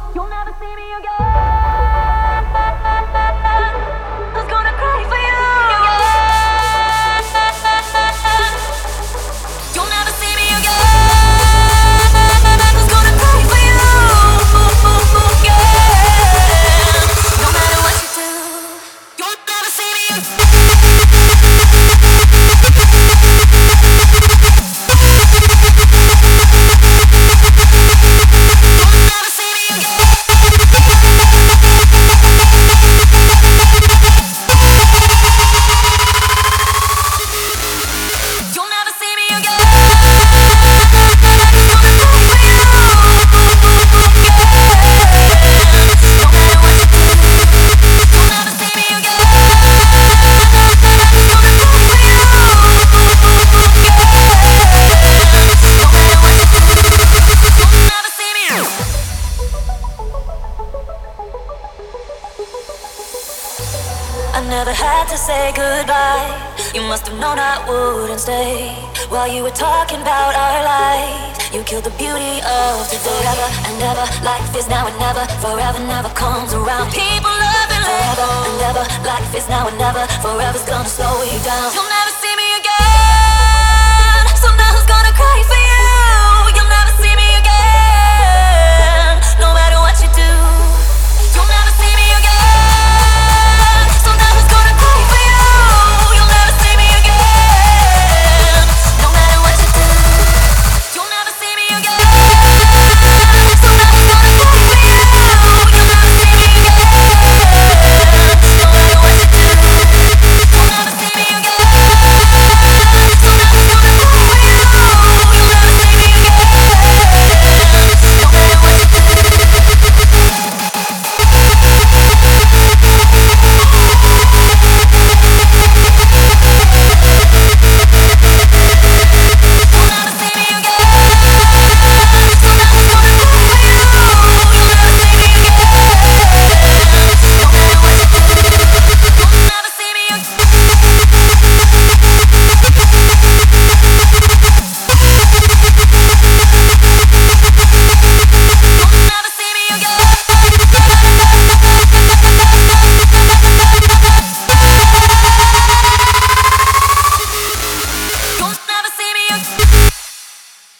You'll never see me again. Who's gonna cry for you? You'll never see me again. Who's gonna cry for you? Yeah. No matter what you do, you'll never see me again. I never had to say goodbye. You must have known I wouldn't stay. While you were talking about our lives, you killed the beauty of today. Forever and ever, life is now and never. Forever never comes around. People love and forever and ever, life is now and never. Forever's gonna slow you down. You'll never